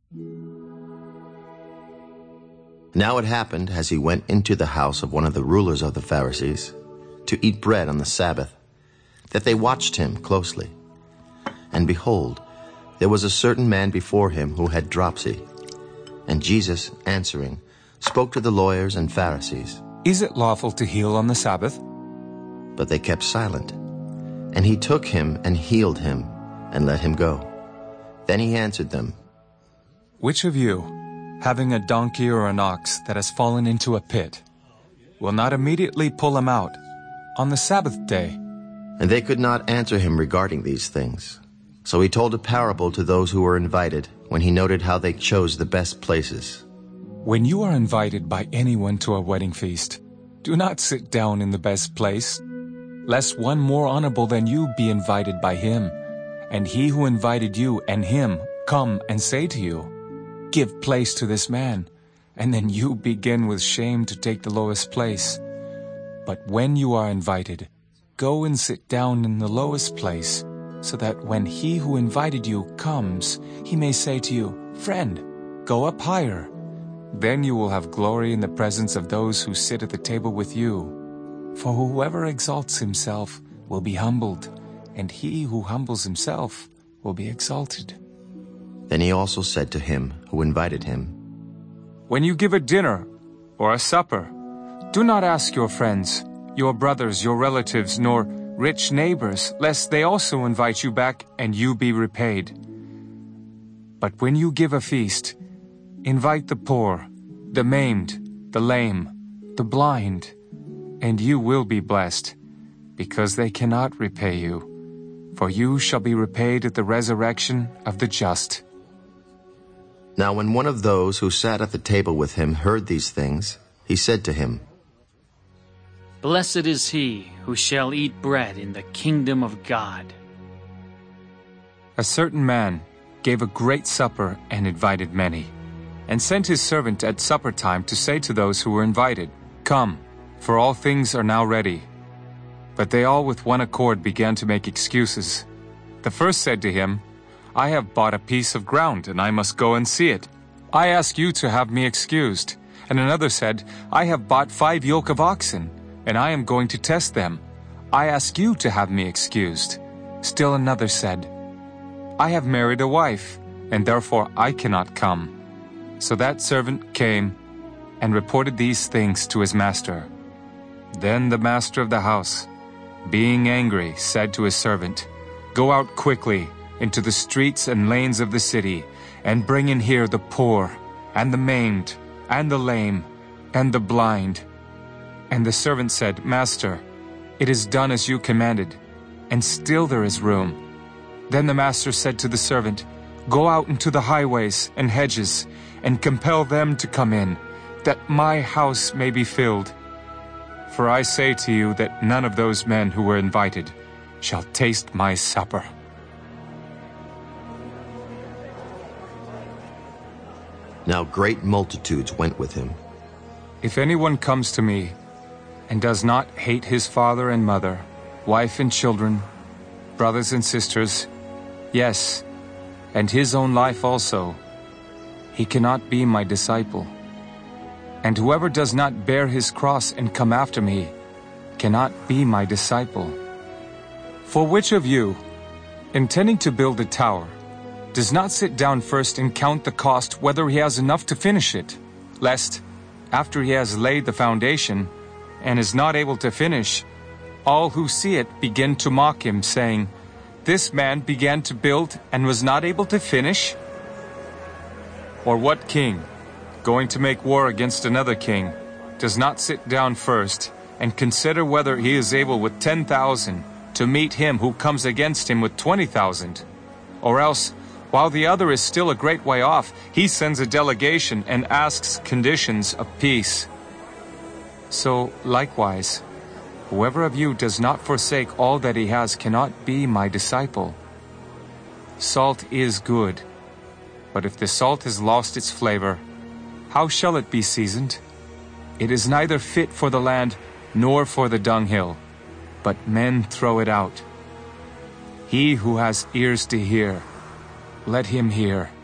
Now it happened, as he went into the house of one of the rulers of the Pharisees, to eat bread on the Sabbath, that they watched him closely. And behold, there was a certain man before him who had dropsy. And Jesus, answering, spoke to the lawyers and Pharisees. Is it lawful to heal on the Sabbath? But they kept silent. And he took him and healed him, and let him go. Then he answered them, Which of you, having a donkey or an ox that has fallen into a pit, will not immediately pull him out on the Sabbath day? And they could not answer him regarding these things. So he told a parable to those who were invited, when he noted how they chose the best places. When you are invited by anyone to a wedding feast, do not sit down in the best place, lest one more honorable than you be invited by him, and he who invited you and him come and say to you, Give place to this man, and then you begin with shame to take the lowest place. But when you are invited, go and sit down in the lowest place, so that when he who invited you comes, he may say to you, Friend, go up higher. Then you will have glory in the presence of those who sit at the table with you. For whoever exalts himself will be humbled, and he who humbles himself will be exalted. Then he also said to him who invited him, When you give a dinner or a supper, do not ask your friends, your brothers, your relatives, nor rich neighbors, lest they also invite you back and you be repaid. But when you give a feast, invite the poor, the maimed, the lame, the blind, and you will be blessed, because they cannot repay you. For you shall be repaid at the resurrection of the just. Now when one of those who sat at the table with him heard these things, he said to him, Blessed is he who shall eat bread in the kingdom of God. A certain man gave a great supper and invited many, and sent his servant at supper time to say to those who were invited, Come, for all things are now ready. But they all with one accord began to make excuses. The first said to him, I have bought a piece of ground, and I must go and see it. I ask you to have me excused. And another said, I have bought 5 yoke of oxen, and I am going to test them. I ask you to have me excused. Still another said, I have married a wife, and therefore I cannot come. So that servant came and reported these things to his master. Then the master of the house, being angry, said to his servant, Go out quickly into the streets and lanes of the city, and bring in here the poor, and the maimed, and the lame, and the blind. And the servant said, Master, it is done as you commanded, and still there is room. Then the master said to the servant, Go out into the highways and hedges, and compel them to come in, that my house may be filled. For I say to you that none of those men who were invited shall taste my supper. Now great multitudes went with him. If anyone comes to me and does not hate his father and mother, wife and children, brothers and sisters, yes, and his own life also, he cannot be my disciple. And whoever does not bear his cross and come after me cannot be my disciple. For which of you, intending to build a tower, does not sit down first and count the cost whether he has enough to finish it, lest, after he has laid the foundation, and is not able to finish, all who see it begin to mock him, saying, This man began to build and was not able to finish? Or what king, going to make war against another king, does not sit down first and consider whether he is able with 10,000 to meet him who comes against him with 20,000? Or else, while the other is still a great way off, he sends a delegation and asks conditions of peace. So, likewise, whoever of you does not forsake all that he has cannot be my disciple. Salt is good, but if the salt has lost its flavor, how shall it be seasoned? It is neither fit for the land nor for the dunghill, but men throw it out. He who has ears to hear, let him hear.